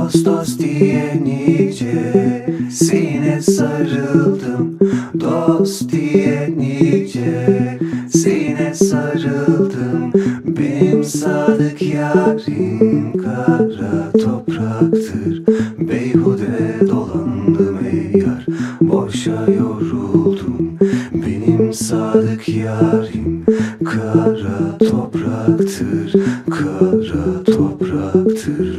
Dost dost diye nicesine sarıldım. Dost diye nicesine sarıldım. Benim sadık yarim kara topraktır. Beyhude dolandım ey yar, boşa yoruldum. Benim sadık yarim kara topraktır, kara topraktır.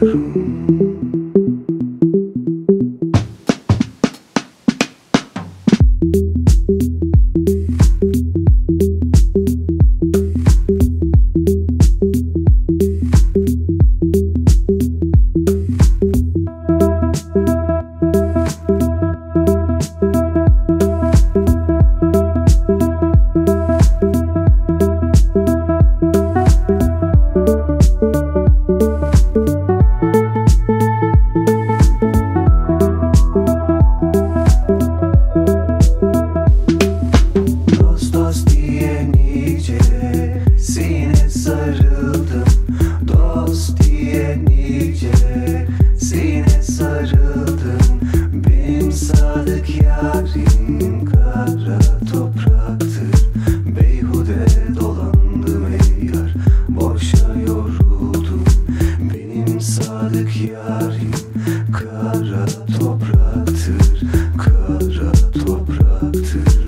Sine sarıldım, dost diye nicesine sarıldım. Benim sadık yarim kara topraktır. Beyhude dolandım ey yar, boşa yoruldum. Benim sadık yarim kara topraktır, kara topraktır.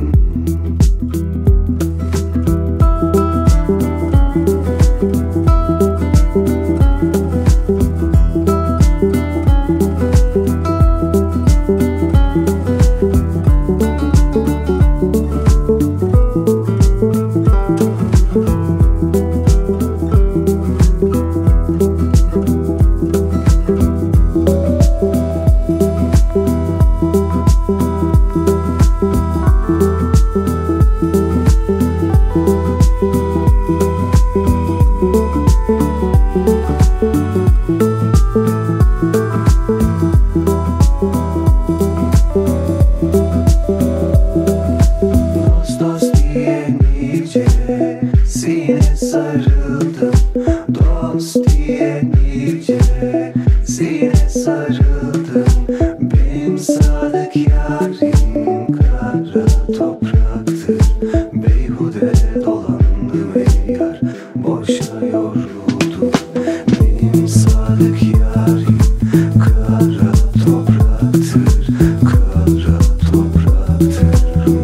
Sine sarıldım, dost diye nicesine sarıldım. Benim sadık yarim kara topraktır. Beyhude dolandım ey yar, boşa yoruldum. Benim sadık yarim kara topraktır, kara topraktır.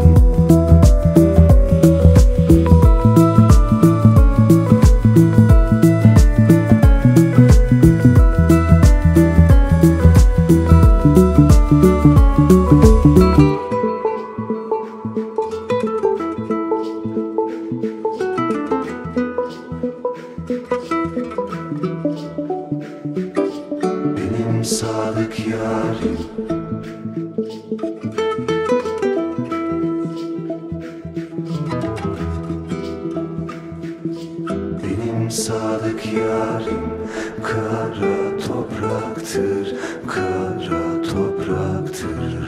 Benim sadık yarim, benim sadık yarim kara topraktır, kara topraktır.